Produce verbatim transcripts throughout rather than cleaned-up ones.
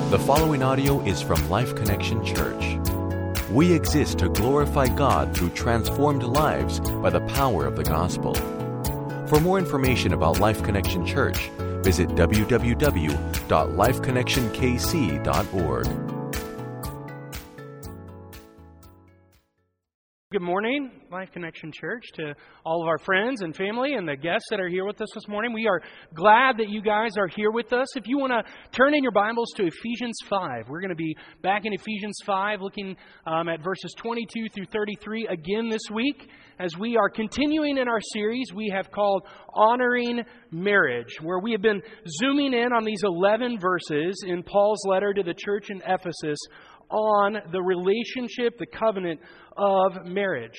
The following audio is from Life Connection Church. We exist to glorify God through transformed lives by the power of the gospel. For more information about Life Connection Church, visit w w w dot life connection k c dot org. Good morning, Life Connection Church, to all of our friends and family and the guests that are here with us this morning. We are glad that you guys are here with us. If you want to turn in your Bibles to Ephesians five, we're going to be back in Ephesians five, looking um, at verses twenty-two through thirty-three again this week. As we are continuing in our series we have called Honoring Marriage, where we have been zooming in on these eleven verses in Paul's letter to the church in Ephesus on the relationship, the covenant of marriage.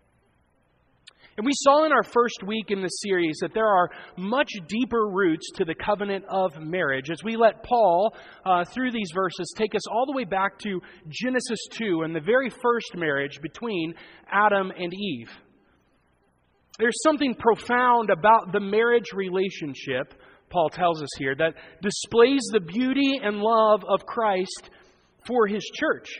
And we saw in our first week in this series that there are much deeper roots to the covenant of marriage as we let Paul, uh, through these verses, take us all the way back to Genesis two and the very first marriage between Adam and Eve. There's something profound about the marriage relationship, Paul tells us here, that displays the beauty and love of Christ for His church.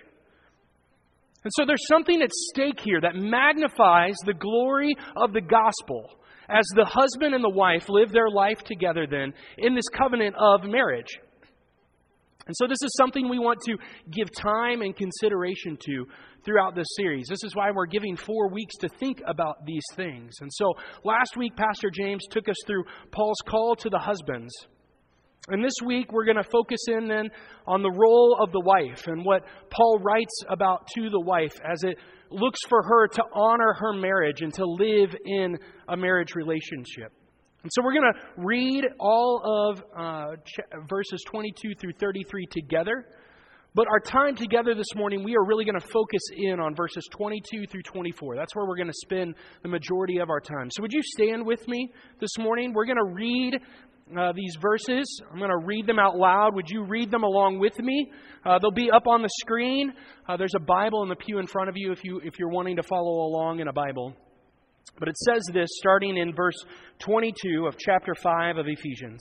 And so there's something at stake here that magnifies the glory of the gospel as the husband and the wife live their life together then in this covenant of marriage. And so this is something we want to give time and consideration to throughout this series. This is why we're giving four weeks to think about these things. And so last week, Pastor James took us through Paul's call to the husbands. And this week, we're going to focus in then on the role of the wife and what Paul writes about to the wife as it looks for her to honor her marriage and to live in a marriage relationship. And so we're going to read all of uh, ch- verses twenty-two through thirty-three together. But our time together this morning, we are really going to focus in on verses twenty-two through twenty-four. That's where we're going to spend the majority of our time. So would you stand with me this morning? We're going to read Uh, these verses. I'm going to read them out loud. Would you read them along with me? Uh, they'll be up on the screen. Uh, there's a Bible in the pew in front of you if you if you're wanting to follow along in a Bible. But it says this, starting in verse twenty-two of chapter five of Ephesians.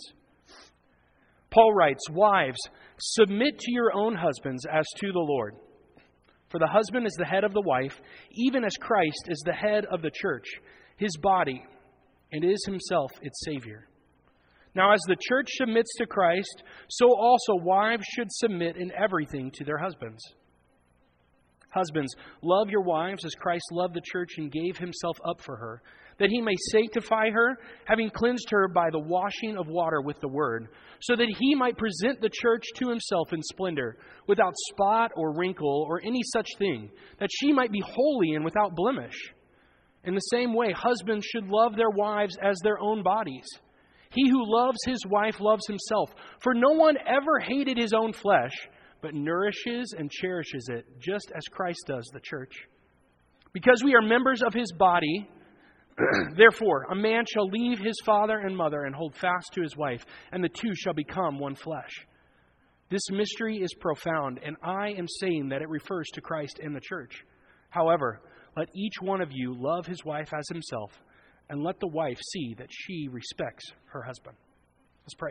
Paul writes, "Wives, submit to your own husbands as to the Lord. For the husband is the head of the wife, even as Christ is the head of the church, His body, and is Himself its Savior. Now, as the church submits to Christ, so also wives should submit in everything to their husbands. Husbands, love your wives as Christ loved the church and gave Himself up for her, that He may sanctify her, having cleansed her by the washing of water with the word, so that He might present the church to Himself in splendor, without spot or wrinkle or any such thing, that she might be holy and without blemish. In the same way, husbands should love their wives as their own bodies. He who loves his wife loves himself. For no one ever hated his own flesh, but nourishes and cherishes it, just as Christ does the church. Because we are members of His body, therefore a man shall leave his father and mother and hold fast to his wife, and the two shall become one flesh. This mystery is profound, and I am saying that it refers to Christ and the church. However, let each one of you love his wife as himself, and let the wife see that she respects her husband." Let's pray.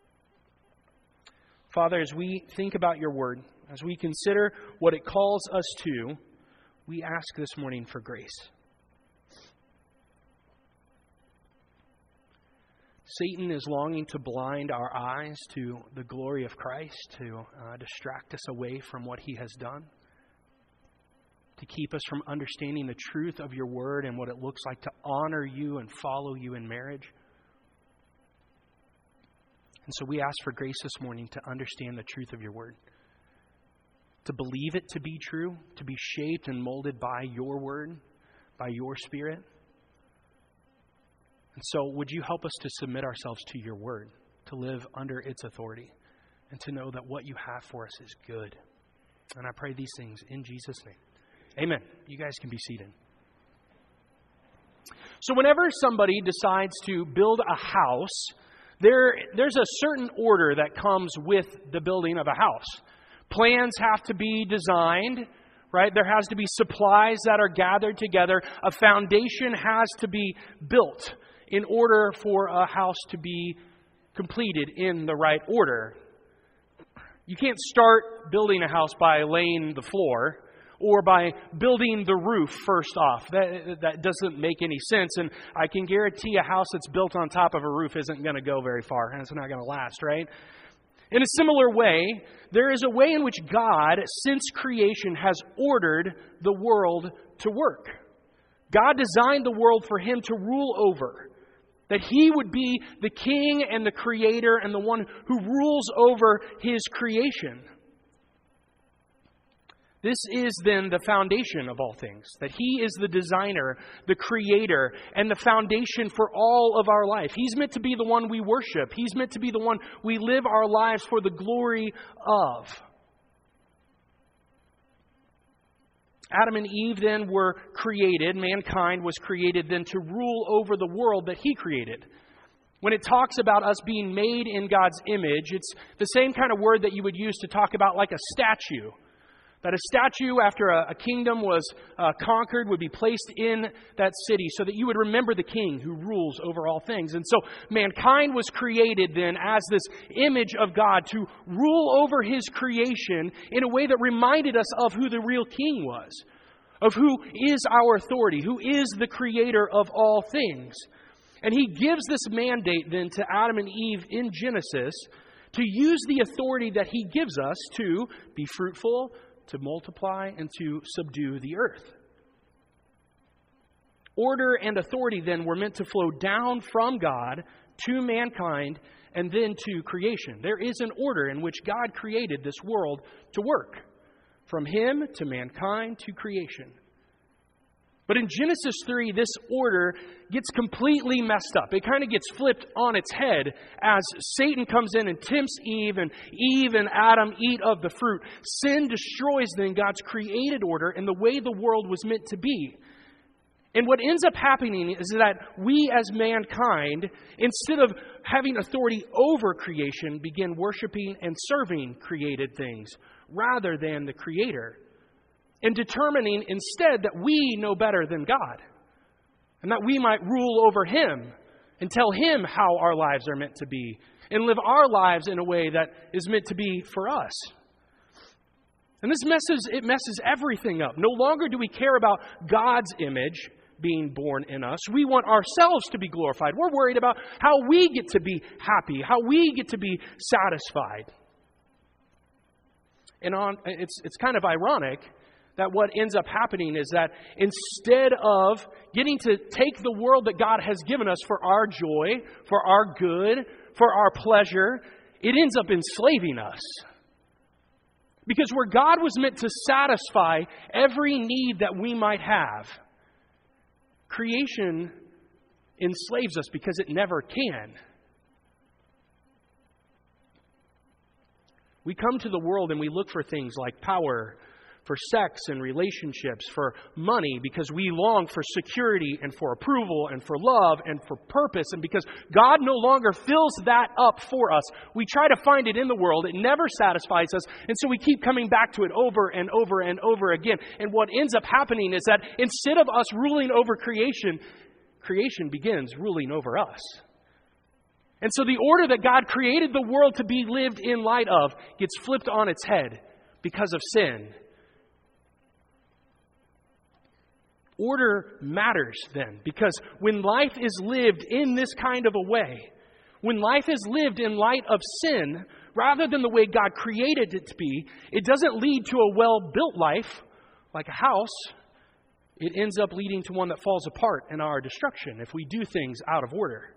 Father, as we think about your word, as we consider what it calls us to, we ask this morning for grace. Satan is longing to blind our eyes to the glory of Christ, to uh, distract us away from what He has done, to keep us from understanding the truth of your word and what it looks like to honor you and follow you in marriage. And so we ask for grace this morning to understand the truth of your word, to believe it to be true, to be shaped and molded by your word, by your Spirit. And so would you help us to submit ourselves to your word, to live under its authority, and to know that what you have for us is good. And I pray these things in Jesus' name. Amen. You guys can be seated. So whenever somebody decides to build a house, there there's a certain order that comes with the building of a house. Plans have to be designed, right? There has to be supplies that are gathered together. A foundation has to be built in order for a house to be completed in the right order. You can't start building a house by laying the floor or by building the roof first off. That, that doesn't make any sense. And I can guarantee a house that's built on top of a roof isn't going to go very far, and it's not going to last, right? In a similar way, there is a way in which God, since creation, has ordered the world to work. God designed the world for Him to rule over, that He would be the king and the creator and the one who rules over His creation. This is then the foundation of all things, that He is the designer, the creator, and the foundation for all of our life. He's meant to be the one we worship. He's meant to be the one we live our lives for the glory of. Adam and Eve then were created, mankind was created then to rule over the world that He created. When it talks about us being made in God's image, it's the same kind of word that you would use to talk about like a statue. That a statue after a, a kingdom was uh, conquered would be placed in that city so that you would remember the king who rules over all things. And so mankind was created then as this image of God to rule over His creation in a way that reminded us of who the real king was, of who is our authority, who is the creator of all things. And He gives this mandate then to Adam and Eve in Genesis to use the authority that He gives us to be fruitful, to multiply, and to subdue the earth. Order and authority then were meant to flow down from God to mankind and then to creation. There is an order in which God created this world to work, from Him to mankind to creation. But in Genesis three, this order gets completely messed up. It kind of gets flipped on its head as Satan comes in and tempts Eve, and Eve and Adam eat of the fruit. Sin destroys then God's created order and the way the world was meant to be. And what ends up happening is that we as mankind, instead of having authority over creation, begin worshiping and serving created things rather than the Creator. And determining instead that we know better than God, and that we might rule over Him and tell Him how our lives are meant to be, and live our lives in a way that is meant to be for us. And this messes, it messes everything up. No longer do we care about God's image being born in us. We want ourselves to be glorified. We're worried about how we get to be happy, how we get to be satisfied. And on, it's it's kind of ironic that what ends up happening is that instead of getting to take the world that God has given us for our joy, for our good, for our pleasure, it ends up enslaving us. Because where God was meant to satisfy every need that we might have, creation enslaves us because it never can. We come to the world and we look for things like power, for sex and relationships, for money, because we long for security and for approval and for love and for purpose. And because God no longer fills that up for us, we try to find it in the world. It never satisfies us. And so we keep coming back to it over and over and over again. And what ends up happening is that instead of us ruling over creation, creation begins ruling over us. And so the order that God created the world to be lived in light of gets flipped on its head because of sin. Order matters then, because when life is lived in this kind of a way, when life is lived in light of sin, rather than the way God created it to be, it doesn't lead to a well-built life like a house. It ends up leading to one that falls apart in our destruction if we do things out of order.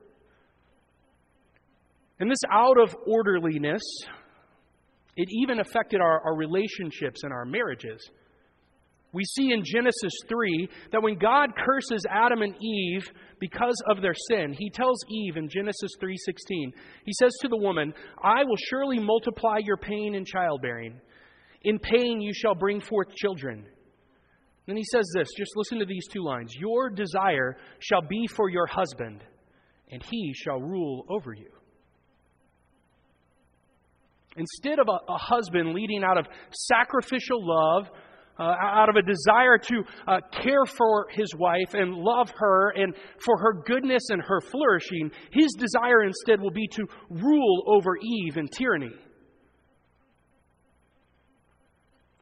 And this out of orderliness, it even affected our, our relationships and our marriages. We see in Genesis three that when God curses Adam and Eve because of their sin, He tells Eve in Genesis three sixteen, He says to the woman, "I will surely multiply your pain in childbearing. In pain you shall bring forth children." Then He says this, just listen to these two lines. "Your desire shall be for your husband, and he shall rule over you." Instead of a, a husband leading out of sacrificial love, Uh, out of a desire to uh, care for his wife and love her and for her goodness and her flourishing, his desire instead will be to rule over Eve in tyranny.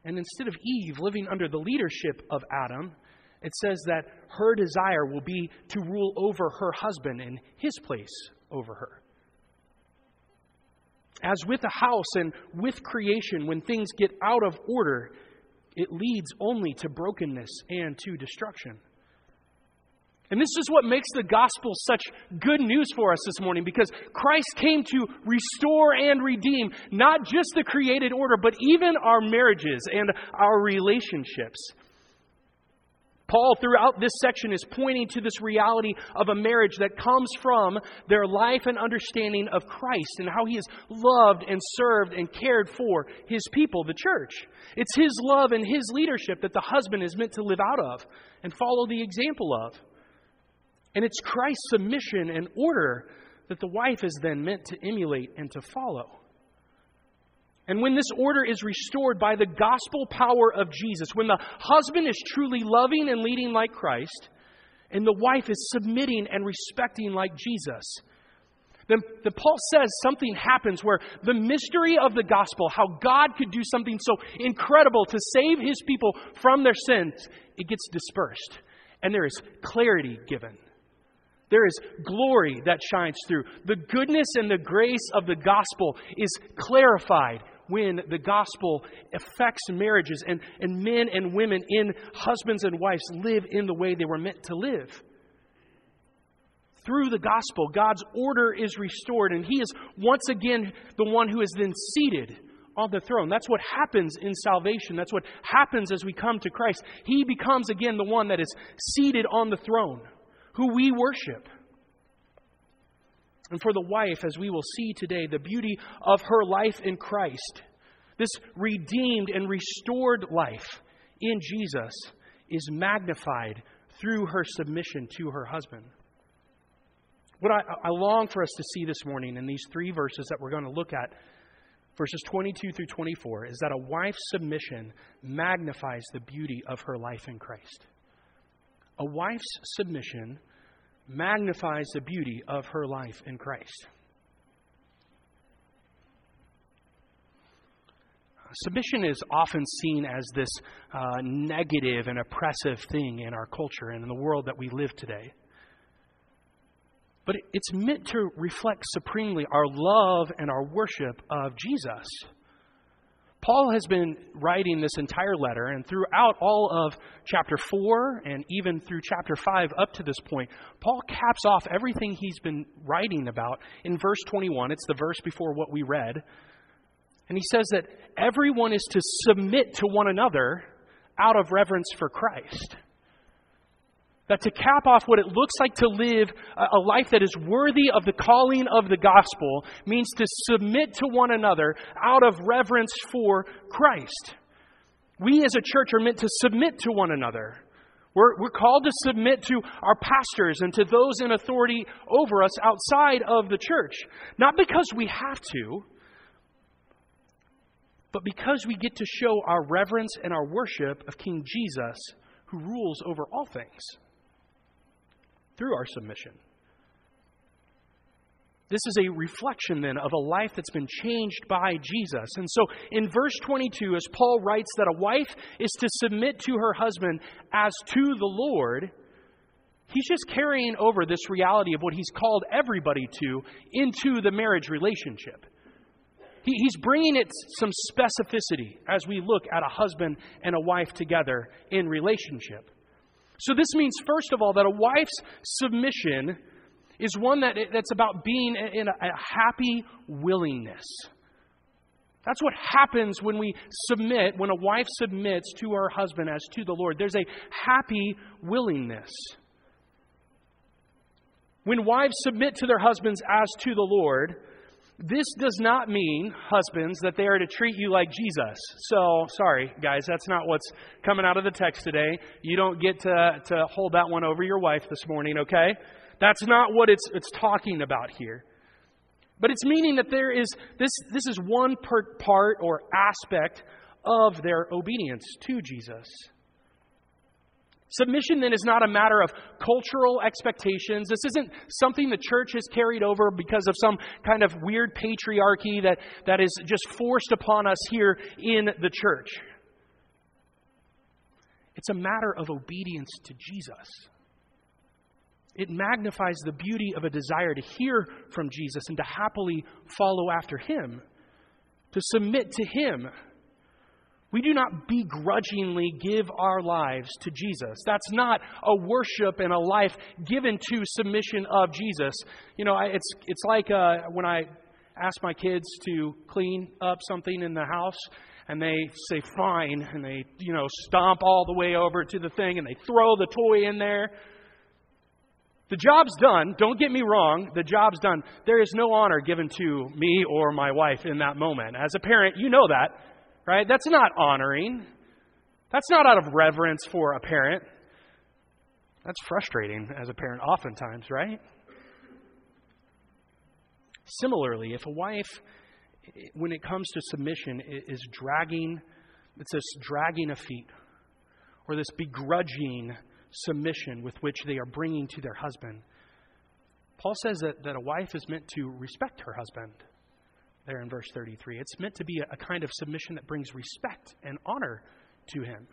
And instead of Eve living under the leadership of Adam, it says that her desire will be to rule over her husband and his place over her. As with a house and with creation, when things get out of order, it leads only to brokenness and to destruction. And this is what makes the gospel such good news for us this morning, because Christ came to restore and redeem not just the created order, but even our marriages and our relationships. Paul, throughout this section, is pointing to this reality of a marriage that comes from their life and understanding of Christ and how He has loved and served and cared for His people, the church. It's His love and His leadership that the husband is meant to live out of and follow the example of. And it's Christ's submission and order that the wife is then meant to emulate and to follow. And when this order is restored by the gospel power of Jesus, when the husband is truly loving and leading like Christ, and the wife is submitting and respecting like Jesus, then, then Paul says something happens where the mystery of the gospel, how God could do something so incredible to save His people from their sins, it gets dispersed. And there is clarity given. There is glory that shines through. The goodness and the grace of the gospel is clarified when the gospel affects marriages and, and men and women in husbands and wives live in the way they were meant to live. Through the gospel, God's order is restored, and He is once again the one who is then seated on the throne. That's what happens in salvation. That's what happens as we come to Christ. He becomes again the one that is seated on the throne, who we worship. And for the wife, as we will see today, the beauty of her life in Christ, this redeemed and restored life in Jesus, is magnified through her submission to her husband. What I, I long for us to see this morning in these three verses that we're going to look at, verses twenty-two through twenty-four, is that a wife's submission magnifies the beauty of her life in Christ. A wife's submission magnifies the beauty of her life in Christ. Submission is often seen as this uh, negative and oppressive thing in our culture and in the world that we live today. But it's meant to reflect supremely our love and our worship of Jesus. Paul has been writing this entire letter, and throughout all of chapter four and even through chapter five up to this point, Paul caps off everything he's been writing about in verse twenty-one. It's the verse before what we read. And he says that everyone is to submit to one another out of reverence for Christ. That to cap off what it looks like to live a life that is worthy of the calling of the gospel means to submit to one another out of reverence for Christ. We as a church are meant to submit to one another. We're, we're called to submit to our pastors and to those in authority over us outside of the church. Not because we have to, but because we get to show our reverence and our worship of King Jesus, who rules over all things, through our submission. This is a reflection then of a life that's been changed by Jesus. And so in verse twenty-two, as Paul writes that a wife is to submit to her husband as to the Lord, he's just carrying over this reality of what he's called everybody to into the marriage relationship. He, he's bringing it some specificity as we look at a husband and a wife together in relationship. So this means, first of all, that a wife's submission is one that that's about being in a, a happy willingness. That's what happens when we submit, when a wife submits to her husband as to the Lord. There's a happy willingness. When wives submit to their husbands as to the Lord, this does not mean, husbands, that they are to treat you like Jesus. So, sorry, guys, that's not what's coming out of the text today. You don't get to, to hold that one over your wife this morning, okay? That's not what it's it's talking about here. But it's meaning that there is, this, this is one per, part or aspect of their obedience to Jesus. Submission then is not a matter of cultural expectations. This isn't something the church has carried over because of some kind of weird patriarchy that, that is just forced upon us here in the church. It's a matter of obedience to Jesus. It magnifies the beauty of a desire to hear from Jesus and to happily follow after Him, to submit to Him. We do not begrudgingly give our lives to Jesus. That's not a worship and a life given to submission of Jesus. You know, it's it's like uh, when I ask my kids to clean up something in the house, and they say fine, and they, you know, stomp all the way over to the thing, and they throw the toy in there. The job's done. Don't get me wrong. The job's done. There is no honor given to me or my wife in that moment. As a parent, you know that, right? That's not honoring. That's not out of reverence for a parent. That's frustrating as a parent oftentimes, right? Similarly, if a wife, when it comes to submission, is dragging, it's this dragging of feet, or this begrudging submission with which they are bringing to their husband. Paul says that, that a wife is meant to respect her husband there in verse thirty-three. It's meant to be a, a kind of submission that brings respect and honor to him.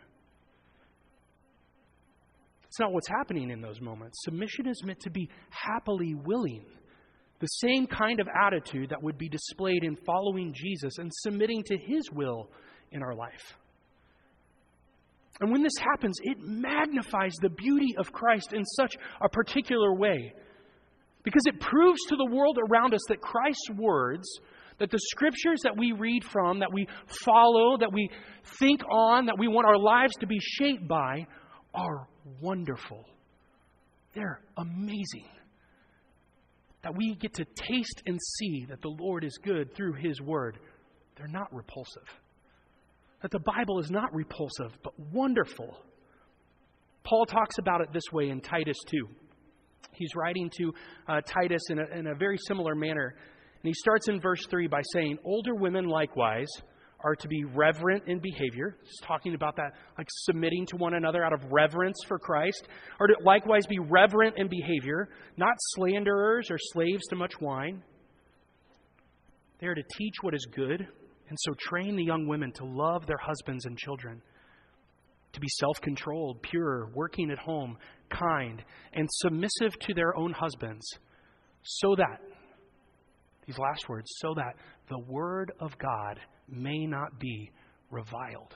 It's not what's happening in those moments. Submission is meant to be happily willing. The same kind of attitude that would be displayed in following Jesus and submitting to His will in our life. And when this happens, it magnifies the beauty of Christ in such a particular way. Because it proves to the world around us that Christ's words, that the scriptures that we read from, that we follow, that we think on, that we want our lives to be shaped by, are wonderful. They're amazing. That we get to taste and see that the Lord is good through His word. They're not repulsive. That the Bible is not repulsive, but wonderful. Paul talks about it this way in Titus two. He's writing to uh, Titus in a, in a very similar manner. And he starts in verse three by saying, older women likewise are to be reverent in behavior. He's talking about that, like submitting to one another out of reverence for Christ. Or to likewise be reverent in behavior, not slanderers or slaves to much wine. They are to teach what is good, and so train the young women to love their husbands and children, to be self-controlled, pure, working at home, kind, and submissive to their own husbands, so that, these last words, so that the word of God may not be reviled.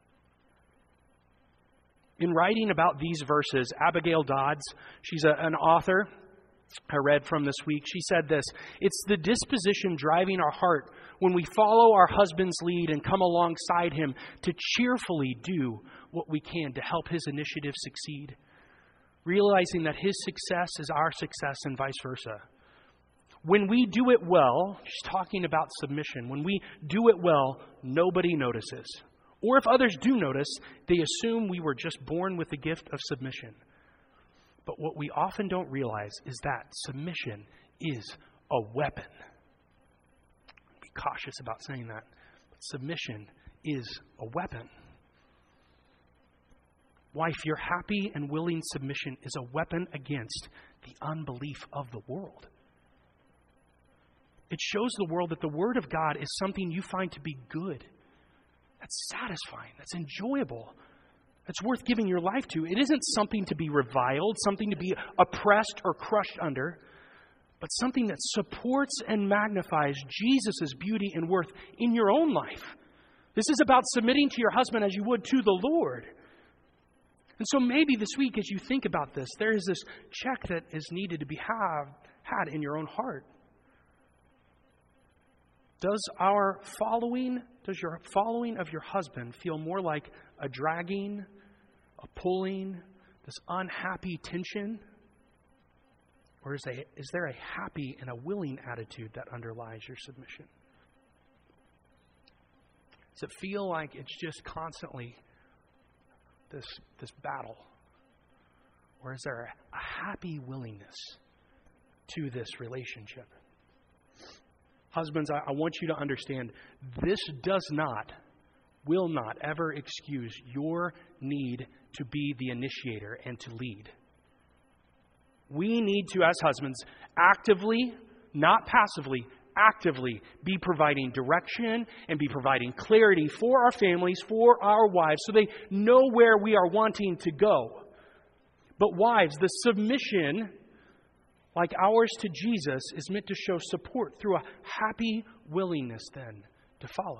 In writing about these verses, Abigail Dodds, she's a, an author I read from this week, she said this: it's the disposition driving our heart when we follow our husband's lead and come alongside him to cheerfully do what we can to help his initiative succeed, realizing that his success is our success and vice versa. When we do it well, she's talking about submission, when we do it well, nobody notices. Or if others do notice, they assume we were just born with the gift of submission. But what we often don't realize is that submission is a weapon. Be cautious about saying that. But submission is a weapon. Wife, your happy and willing submission is a weapon against the unbelief of the world. It shows the world that the Word of God is something you find to be good. That's satisfying. That's enjoyable. That's worth giving your life to. It isn't something to be reviled, something to be oppressed or crushed under, but something that supports and magnifies Jesus' beauty and worth in your own life. This is about submitting to your husband as you would to the Lord. And so maybe this week as you think about this, there is this check that is needed to be have, had in your own heart. Does our following, does your following of your husband feel more like a dragging, a pulling, this unhappy tension? Or is, a, is there a happy and a willing attitude that underlies your submission? Does it feel like it's just constantly this, this battle? Or is there a, a happy willingness to this relationship? Husbands, I, I want you to understand, this does not, will not ever excuse your need to be the initiator and to lead. We need to, as husbands, actively, not passively, actively be providing direction and be providing clarity for our families, for our wives, so they know where we are wanting to go. But wives, the submission like ours to Jesus is meant to show support through a happy willingness then to follow.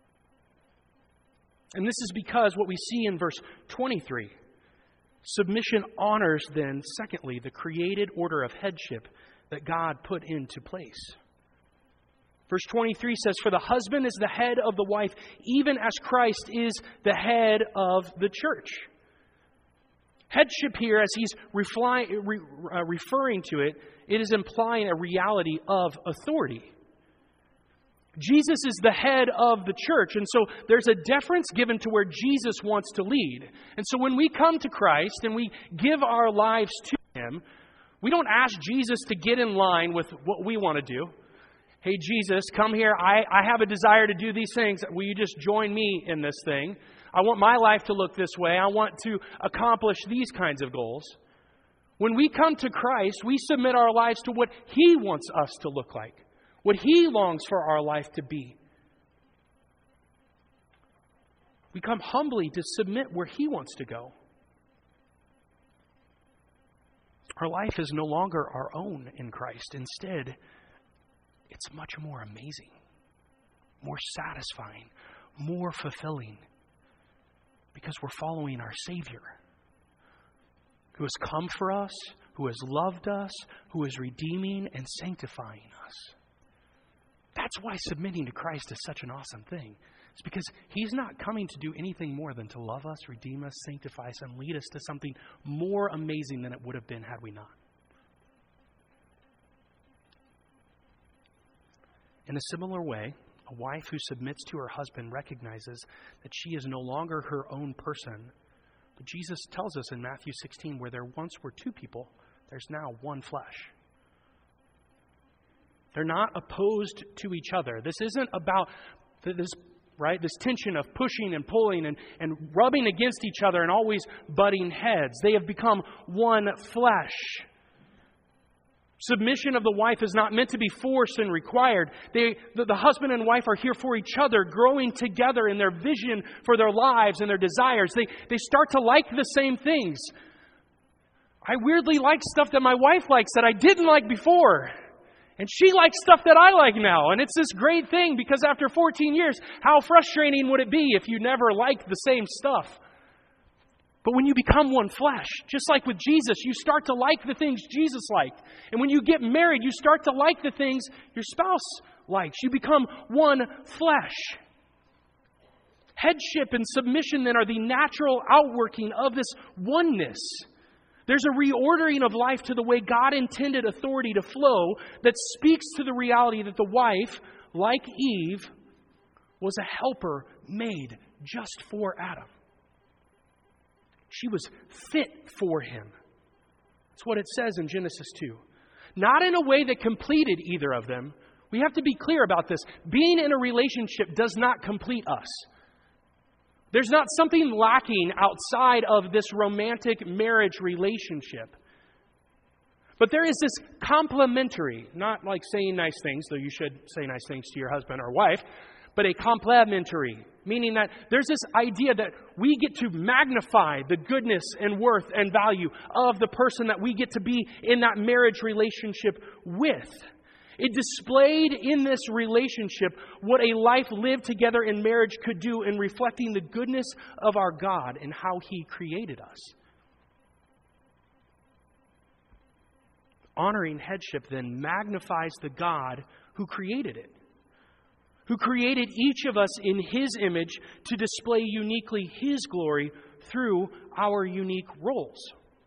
And this is because what we see in verse twenty-three, submission honors then, secondly, the created order of headship that God put into place. Verse twenty-three says, "For the husband is the head of the wife, even as Christ is the head of the church." Headship here, as he's refly, re, uh, referring to it, it is implying a reality of authority. Jesus is the head of the church, and so there's a deference given to where Jesus wants to lead. And so when we come to Christ and we give our lives to Him, we don't ask Jesus to get in line with what we want to do. Hey, Jesus, come here. I, I have a desire to do these things. Will you just join me in this thing? I want my life to look this way. I want to accomplish these kinds of goals. When we come to Christ, we submit our lives to what He wants us to look like, what He longs for our life to be. We come humbly to submit where He wants to go. Our life is no longer our own in Christ. Instead, it's much more amazing, more satisfying, more fulfilling, because we're following our Savior, who has come for us, who has loved us, who is redeeming and sanctifying us. That's why submitting to Christ is such an awesome thing. It's because He's not coming to do anything more than to love us, redeem us, sanctify us, and lead us to something more amazing than it would have been had we not. In a similar way, a wife who submits to her husband recognizes that she is no longer her own person. But Jesus tells us in Matthew sixteen, where there once were two people, there's now one flesh. They're not opposed to each other. This isn't about this, right? This tension of pushing and pulling and, and rubbing against each other and always butting heads. They have become one flesh. Submission of the wife is not meant to be forced and required. They, the, the husband and wife are here for each other, growing together in their vision for their lives and their desires. They, they start to like the same things. I weirdly like stuff that my wife likes that I didn't like before. And she likes stuff that I like now. And it's this great thing, because after fourteen years, how frustrating would it be if you never liked the same stuff? But when you become one flesh, just like with Jesus, you start to like the things Jesus liked. And when you get married, you start to like the things your spouse likes. You become one flesh. Headship and submission then are the natural outworking of this oneness. There's a reordering of life to the way God intended authority to flow that speaks to the reality that the wife, like Eve, was a helper made just for Adam. She was fit for him. That's what it says in Genesis two. Not in a way that completed either of them. We have to be clear about this. Being in a relationship does not complete us. There's not something lacking outside of this romantic marriage relationship. But there is this complementary, not like saying nice things, though you should say nice things to your husband or wife, but a complementary, meaning that there's this idea that we get to magnify the goodness and worth and value of the person that we get to be in that marriage relationship with. It displayed in this relationship what a life lived together in marriage could do in reflecting the goodness of our God and how He created us. Honoring headship then magnifies the God who created it, who created each of us in His image to display uniquely His glory through our unique roles.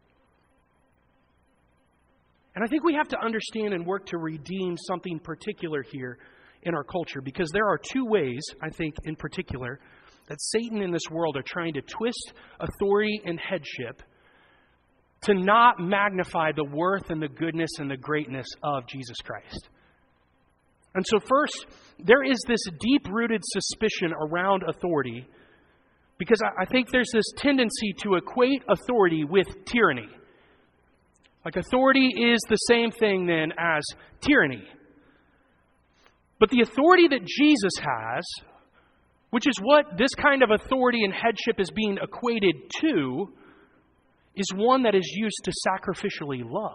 And I think we have to understand and work to redeem something particular here in our culture, because there are two ways, I think, in particular, that Satan and this world are trying to twist authority and headship to not magnify the worth and the goodness and the greatness of Jesus Christ. And so first, there is this deep-rooted suspicion around authority, because I think there's this tendency to equate authority with tyranny. Like authority is the same thing then as tyranny. But the authority that Jesus has, which is what this kind of authority and headship is being equated to, is one that is used to sacrificially love.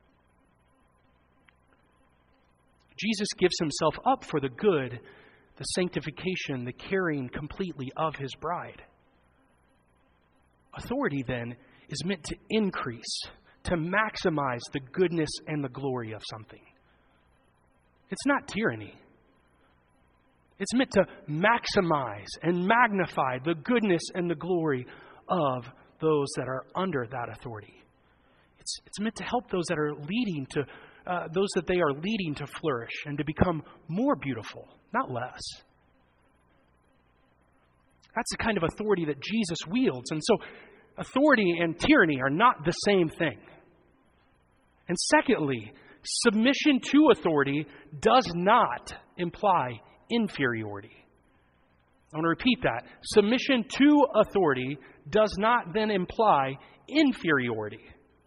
Jesus gives himself up for the good, the sanctification, the caring completely of his bride. Authority, then, is meant to increase, to maximize the goodness and the glory of something. It's not tyranny. It's meant to maximize and magnify the goodness and the glory of those that are under that authority. It's, it's meant to help those that are leading to, uh, those that they are leading to flourish and to become more beautiful, not less. That's the kind of authority that Jesus wields. And so authority and tyranny are not the same thing. And secondly, submission to authority does not imply inferiority. I want to repeat that. Submission to authority does not then imply inferiority.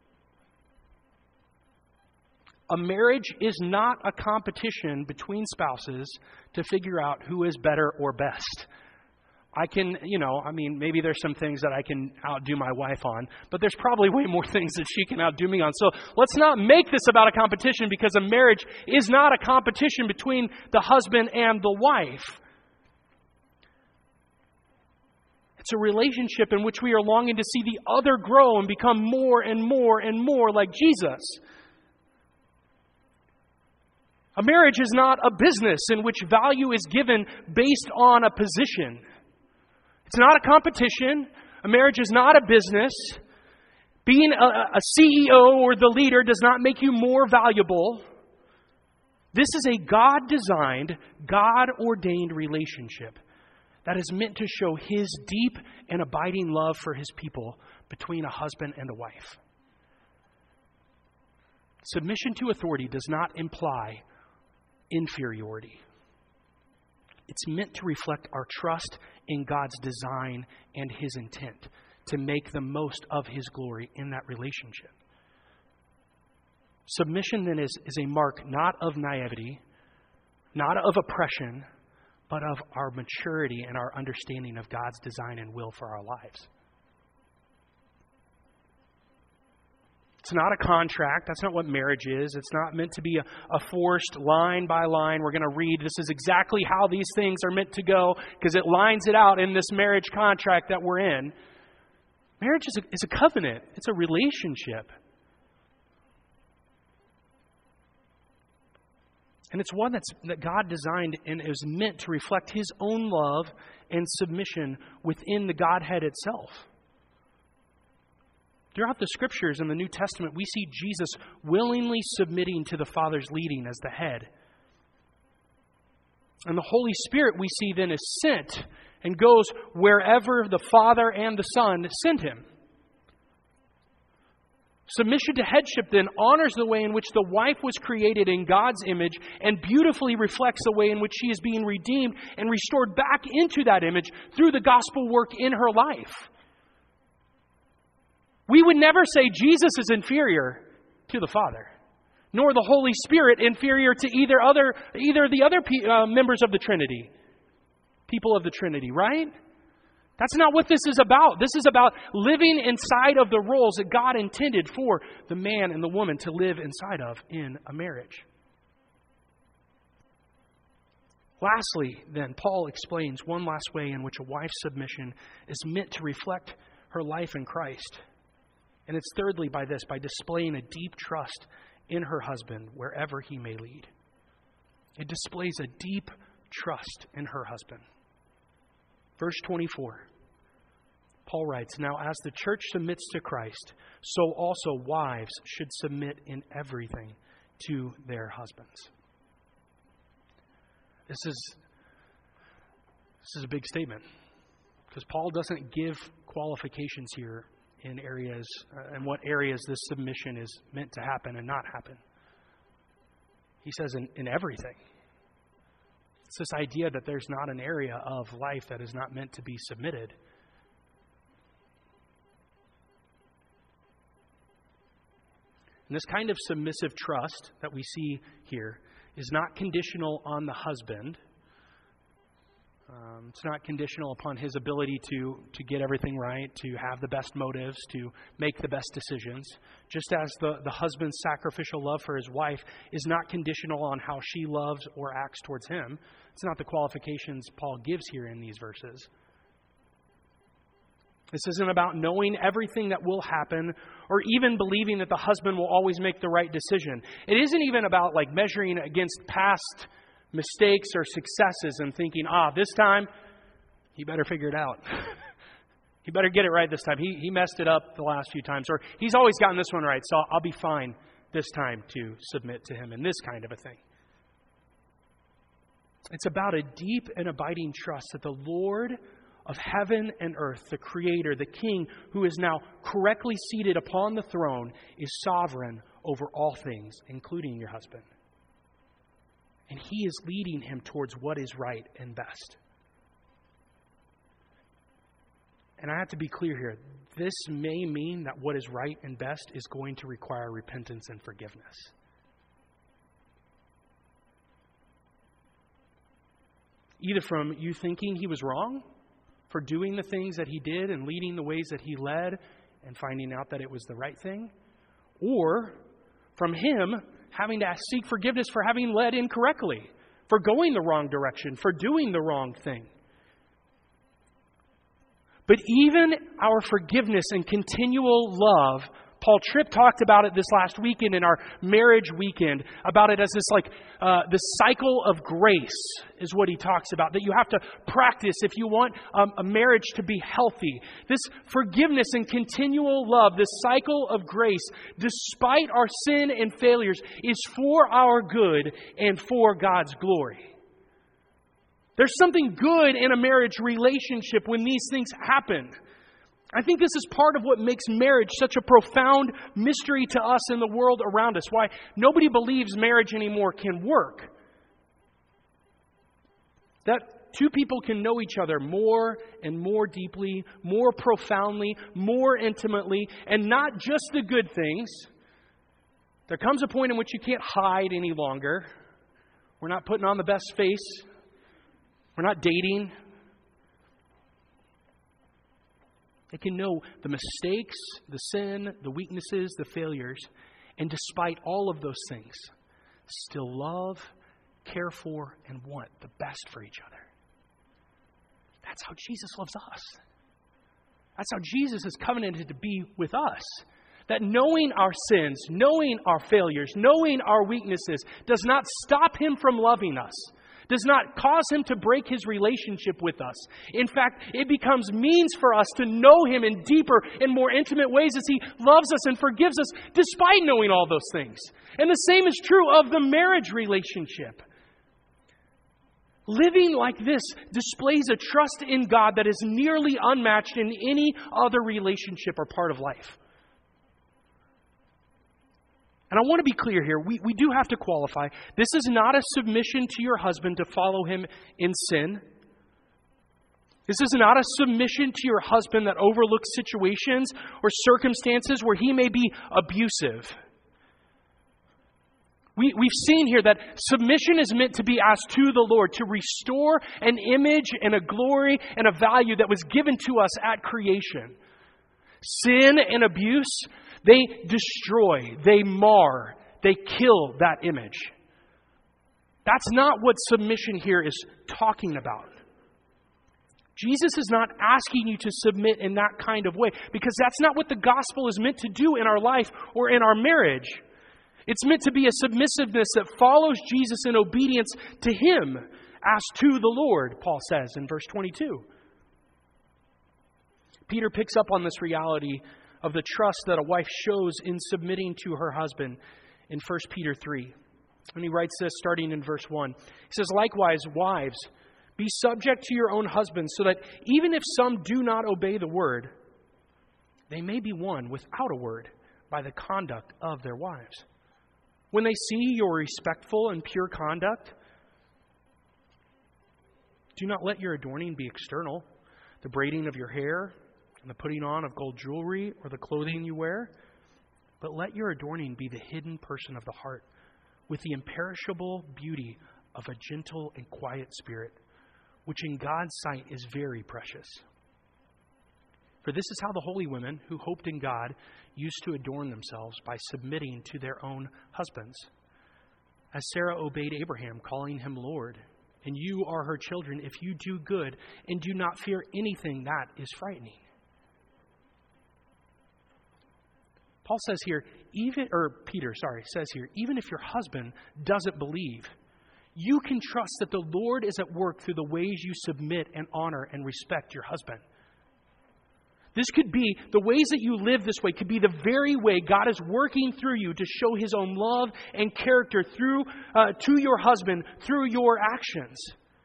A marriage is not a competition between spouses to figure out who is better or best. I can, you know, I mean, maybe there's some things that I can outdo my wife on, but there's probably way more things that she can outdo me on. So let's not make this about a competition, because a marriage is not a competition between the husband and the wife. It's a relationship in which we are longing to see the other grow and become more and more and more like Jesus. A marriage is not a business in which value is given based on a position. It's not a competition. A marriage is not a business. Being a, a C E O or the leader does not make you more valuable. This is a God-designed, God-ordained relationship that is meant to show His deep and abiding love for His people between a husband and a wife. Submission to authority does not imply inferiority. It's meant to reflect our trust in God's design and His intent to make the most of His glory in that relationship. Submission then is, is a mark not of naivety, not of oppression, but of our maturity and our understanding of God's design and will for our lives. It's not a contract. That's not what marriage is. It's not meant to be a, a forced line by line. We're going to read this is exactly how these things are meant to go, because it lines it out in this marriage contract that we're in. Marriage is a, is a covenant. It's a relationship. And it's one that's, that God designed and is meant to reflect His own love and submission within the Godhead itself. Throughout the Scriptures in the New Testament, we see Jesus willingly submitting to the Father's leading as the head. And the Holy Spirit, we see then, is sent and goes wherever the Father and the Son send Him. Submission to headship then honors the way in which the wife was created in God's image and beautifully reflects the way in which she is being redeemed and restored back into that image through the gospel work in her life. We would never say Jesus is inferior to the Father, nor the Holy Spirit inferior to either other either the other uh, members of the Trinity, people of the Trinity, right? That's not what this is about. This is about living inside of the roles that God intended for the man and the woman to live inside of in a marriage. Lastly, then, Paul explains one last way in which a wife's submission is meant to reflect her life in Christ. And it's thirdly by this, by displaying a deep trust in her husband wherever he may lead. It displays a deep trust in her husband. Verse twenty-four, Paul writes, "Now as the church submits to Christ, so also wives should submit in everything to their husbands." This is, this is a big statement, because Paul doesn't give qualifications here in areas, uh, and what areas this submission is meant to happen and not happen. He says in, in everything. It's this idea that there's not an area of life that is not meant to be submitted. And this kind of submissive trust that we see here is not conditional on the husband. Um, it's not conditional upon his ability to, to get everything right, to have the best motives, to make the best decisions. Just as the, the husband's sacrificial love for his wife is not conditional on how she loves or acts towards him. It's not the qualifications Paul gives here in these verses. This isn't about knowing everything that will happen or even believing that the husband will always make the right decision. It isn't even about like measuring against past mistakes or successes and thinking, ah, this time, he better figure it out. He better get it right this time. He he messed it up the last few times. Or he's always gotten this one right, so I'll be fine this time to submit to him, and this kind of a thing. It's about a deep and abiding trust that the Lord of heaven and earth, the Creator, the King, who is now correctly seated upon the throne, is sovereign over all things, including your husband. And He is leading him towards what is right and best. And I have to be clear here. This may mean that what is right and best is going to require repentance and forgiveness. Either from you thinking he was wrong for doing the things that he did and leading the ways that he led and finding out that it was the right thing, or from him having to seek forgiveness for having led incorrectly, for going the wrong direction, for doing the wrong thing. But even our forgiveness and continual love, Paul Tripp talked about it this last weekend in our marriage weekend, about it as this like uh, the cycle of grace is what he talks about, that you have to practice if you want um, a marriage to be healthy. This forgiveness and continual love, this cycle of grace, despite our sin and failures, is for our good and for God's glory. There's something good in a marriage relationship when these things happen. I think this is part of what makes marriage such a profound mystery to us and the world around us. Why nobody believes marriage anymore can work. That two people can know each other more and more deeply, more profoundly, more intimately, and not just the good things. There comes a point in which you can't hide any longer. We're not putting on the best face. We're not dating. They can know the mistakes, the sin, the weaknesses, the failures, and despite all of those things, still love, care for, and want the best for each other. That's how Jesus loves us. That's how Jesus is covenanted to be with us. That knowing our sins, knowing our failures, knowing our weaknesses does not stop Him from loving us. Does not cause Him to break His relationship with us. In fact, it becomes means for us to know Him in deeper and more intimate ways as He loves us and forgives us despite knowing all those things. And the same is true of the marriage relationship. Living like this displays a trust in God that is nearly unmatched in any other relationship or part of life. And I want to be clear here. We, we do have to qualify. This is not a submission to your husband to follow him in sin. This is not a submission to your husband that overlooks situations or circumstances where he may be abusive. We, we've seen here that submission is meant to be as to the Lord, to restore an image and a glory and a value that was given to us at creation. Sin and abuse, they destroy, they mar, they kill that image. That's not what submission here is talking about. Jesus is not asking you to submit in that kind of way, because that's not what the gospel is meant to do in our life or in our marriage. It's meant to be a submissiveness that follows Jesus in obedience to Him as to the Lord, Paul says in verse twenty-two. Peter picks up on this reality of the trust that a wife shows in submitting to her husband in First Peter three. And he writes this starting in verse one. He says, "Likewise, wives, be subject to your own husbands, so that even if some do not obey the word, they may be won without a word by the conduct of their wives. When they see your respectful and pure conduct, do not let your adorning be external, the braiding of your hair, and the putting on of gold jewelry, or the clothing you wear, but let your adorning be the hidden person of the heart, with the imperishable beauty of a gentle and quiet spirit, which in God's sight is very precious. For this is how the holy women who hoped in God used to adorn themselves by submitting to their own husbands. As Sarah obeyed Abraham, calling him Lord, and you are her children if you do good and do not fear anything that is frightening. Paul says here, even, or Peter, sorry, says here, even if your husband doesn't believe, you can trust that the Lord is at work through the ways you submit and honor and respect your husband. This could be, the ways that you live this way could be the very way God is working through you to show His own love and character through uh, to your husband through your actions.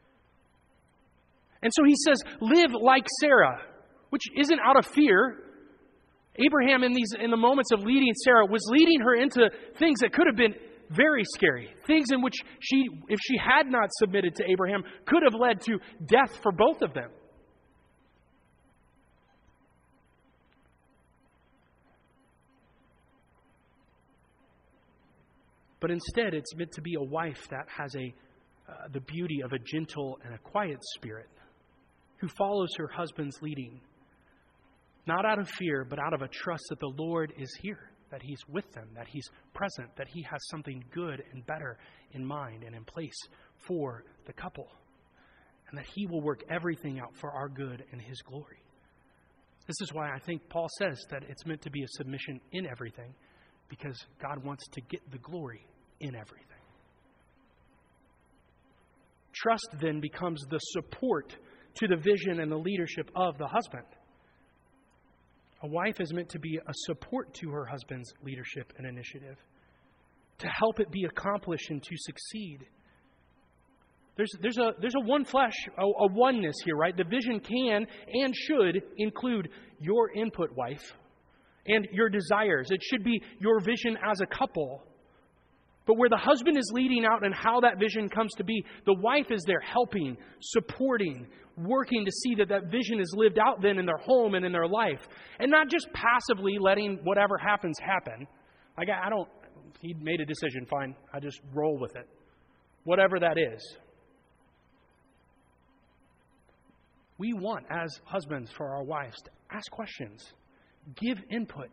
And so he says, live like Sarah, which isn't out of fear. Abraham, in these in the moments of leading Sarah, was leading her into things that could have been very scary. Things in which she, if she had not submitted to Abraham, could have led to death for both of them. But instead, it's meant to be a wife that has a uh, the beauty of a gentle and a quiet spirit, who follows her husband's leading. Not out of fear, but out of a trust that the Lord is here, that He's with them, that He's present, that He has something good and better in mind and in place for the couple, and that He will work everything out for our good and His glory. This is why I think Paul says that it's meant to be a submission in everything, because God wants to get the glory in everything. Trust then becomes the support to the vision and the leadership of the husband. A wife is meant to be a support to her husband's leadership and initiative, to help it be accomplished and to succeed. There's, there's, a, there's a one flesh, a, a oneness here, right? The vision can and should include your input, wife, and your desires. It should be your vision as a couple. But where the husband is leading out and how that vision comes to be, the wife is there helping, supporting, working to see that that vision is lived out then in their home and in their life. And not just passively letting whatever happens happen. Like, I don't, he made a decision, fine, I just roll with it. Whatever that is. We want, as husbands, for our wives to ask questions, give input,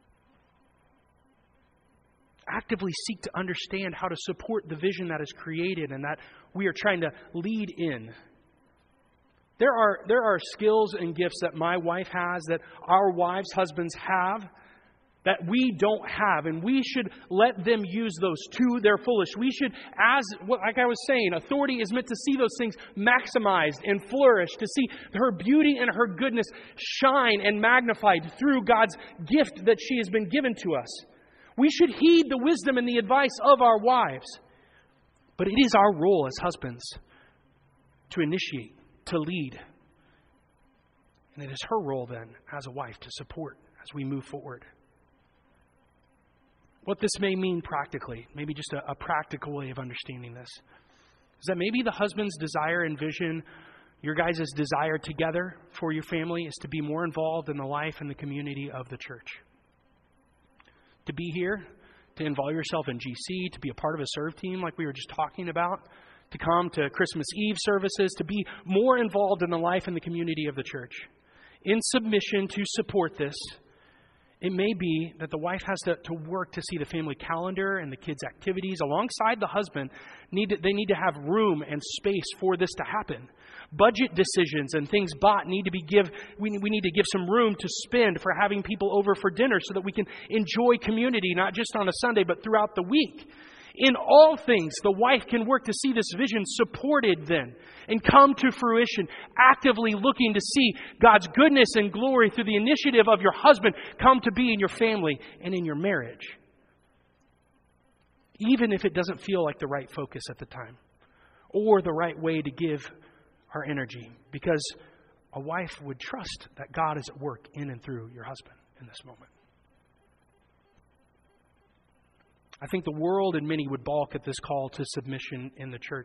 actively seek to understand how to support the vision that is created and that we are trying to lead in. There are, there are skills and gifts that my wife has, that our wives' husbands have, that we don't have, and we should let them use those to their fullest. We should, as like I was saying, authority is meant to see those things maximized and flourish, to see her beauty and her goodness shine and magnified through God's gift that she has been given to us. We should heed the wisdom and the advice of our wives. But it is our role as husbands to initiate, to lead. And it is her role then as a wife to support as we move forward. What this may mean practically, maybe just a, a practical way of understanding this, is that maybe the husband's desire and vision, your guys' desire together for your family, is to be more involved in the life and the community of the church. To be here, to involve yourself in G C, to be a part of a serve team like we were just talking about, to come to Christmas Eve services, to be more involved in the life and the community of the church. In submission to support this, it may be that the wife has to, to work to see the family calendar and the kids' activities alongside the husband. Need to, they need to have room and space for this to happen. Budget decisions and things bought need to be give. We, we need to give some room to spend for having people over for dinner so that we can enjoy community, not just on a Sunday, but throughout the week. In all things, the wife can work to see this vision supported then and come to fruition, actively looking to see God's goodness and glory through the initiative of your husband come to be in your family and in your marriage. Even if it doesn't feel like the right focus at the time or the right way to give our energy, because a wife would trust that God is at work in and through your husband in this moment. I think the world and many would balk at this call to submission in the church.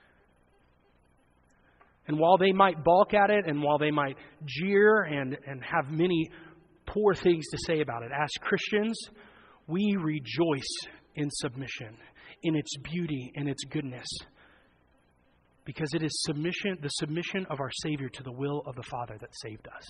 And while they might balk at it, and while they might jeer and, and have many poor things to say about it, as Christians, we rejoice in submission. in its beauty and its goodness. Because it is submission, the submission of our Savior to the will of the Father that saved us.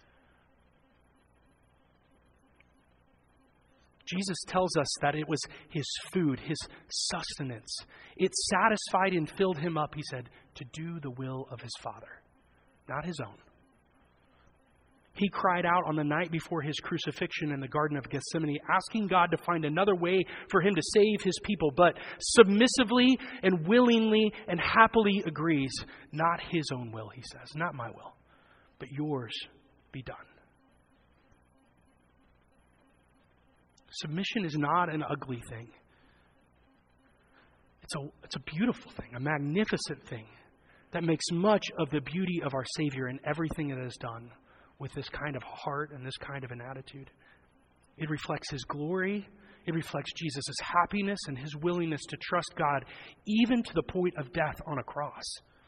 Jesus tells us that it was His food, His sustenance. It satisfied and filled Him up, He said, to do the will of His Father, not His own. He cried out on the night before His crucifixion in the Garden of Gethsemane, asking God to find another way for Him to save His people, but submissively and willingly and happily agrees, not His own will, He says, not my will, but yours be done. Submission is not an ugly thing. It's a, it's a beautiful thing, a magnificent thing that makes much of the beauty of our Savior in everything it has done with this kind of heart and this kind of an attitude. It reflects His glory. It reflects Jesus' happiness and His willingness to trust God even to the point of death on a cross.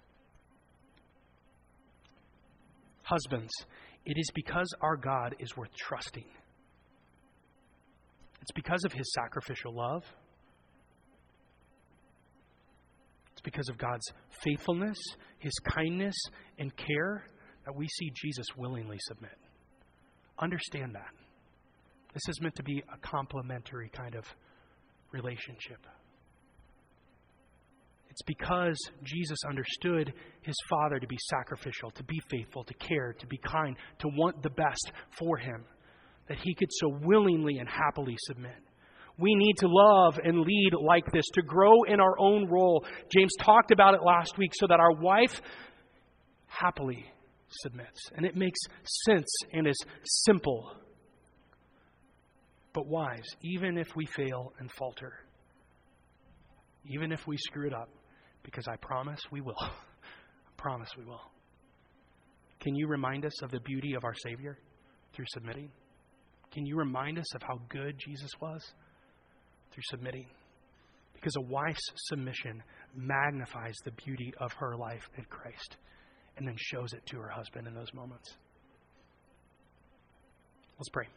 Husbands, it is because our God is worth trusting. It's because of His sacrificial love. It's because of God's faithfulness, His kindness, and care that we see Jesus willingly submit. Understand that. This is meant to be a complementary kind of relationship. It's because Jesus understood His Father to be sacrificial, to be faithful, to care, to be kind, to want the best for Him, that He could so willingly and happily submit. We need to love and lead like this, to grow in our own role. James talked about it last week, so that our wife happily submits. And it makes sense and is simple. But wives, even if we fail and falter, even if we screw it up, because I promise we will. I promise we will. Can you remind us of the beauty of our Savior through submitting? Can you remind us of how good Jesus was through submitting? Because a wife's submission magnifies the beauty of her life in Christ and then shows it to her husband in those moments. Let's pray.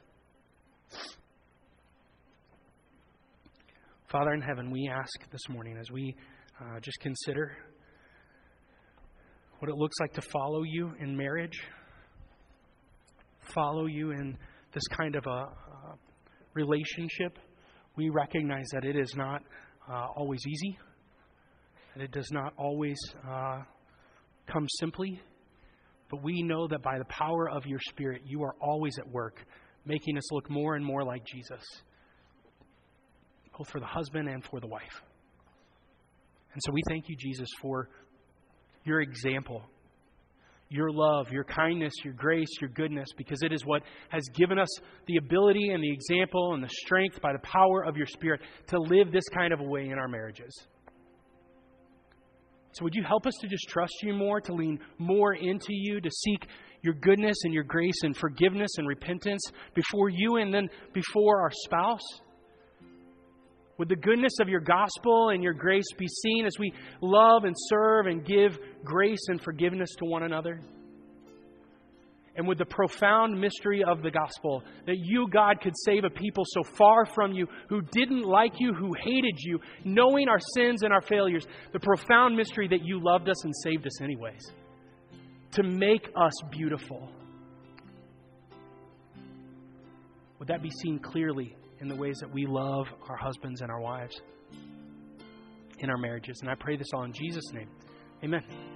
Father in heaven, we ask this morning as we uh, just consider what it looks like to follow you in marriage, follow you in this kind of a uh, relationship. We recognize that it is not uh, always easy, that it does not always uh, come simply, but we know that by the power of your Spirit, you are always at work, making us look more and more like Jesus, both for the husband and for the wife. And so we thank you, Jesus, for your example, your love, your kindness, your grace, your goodness, because it is what has given us the ability and the example and the strength by the power of your Spirit to live this kind of a way in our marriages. So would you help us to just trust you more, to lean more into you, to seek your goodness and your grace and forgiveness and repentance before you and then before our spouse? Would the goodness of your gospel and your grace be seen as we love and serve and give grace and forgiveness to one another? And would the profound mystery of the gospel, that you, God, could save a people so far from you, who didn't like you, who hated you, knowing our sins and our failures, the profound mystery that you loved us and saved us anyways, to make us beautiful. Would that be seen clearly in the ways that we love our husbands and our wives in our marriages? And I pray this all in Jesus' name. Amen.